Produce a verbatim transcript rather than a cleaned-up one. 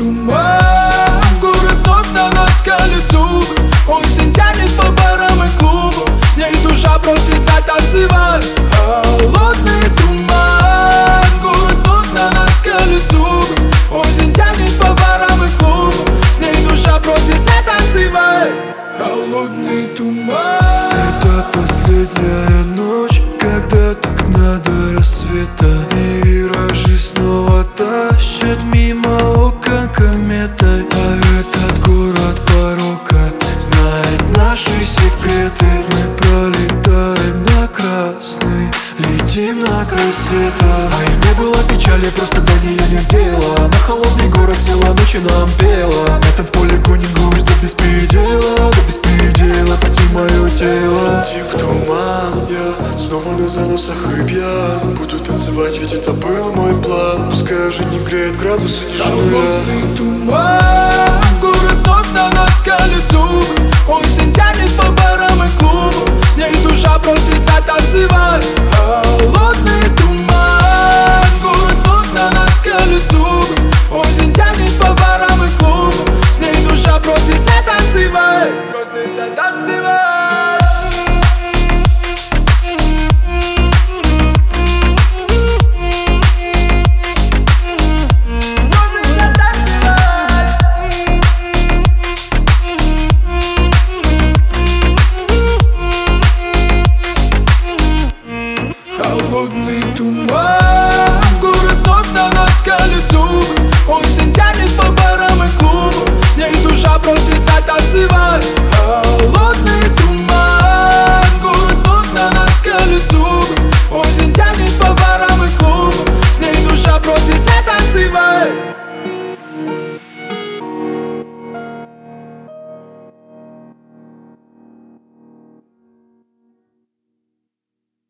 туман, город вновь на нас скалит зубы. Осень тянет по барам и клубу, с ней душа просится танцевать. Холодный туман, город вновь на нас скалит зубы. Осень тянет по барам и клубу, с ней душа просится танцевать. Холодный туман. Это последняя ночь, когда так надо рассвета. И виражи снова тащат мимо окон кометой. А этот город порока знает наши секреты. Мы пролетаем на красный, летим на край света. И не было печали, просто до нее не дело. На холодный город села ночи нам пела. На танцполе гоним грусть до беспредела, до беспредела, поти мое тело. Тик туман, я снова на заносах и пьян. Буду танцевать, ведь это был мой план. Пускай уже не греет градусы ниже нуля. Холодный туман, город вновь на нас скалит зубы. Осень тянет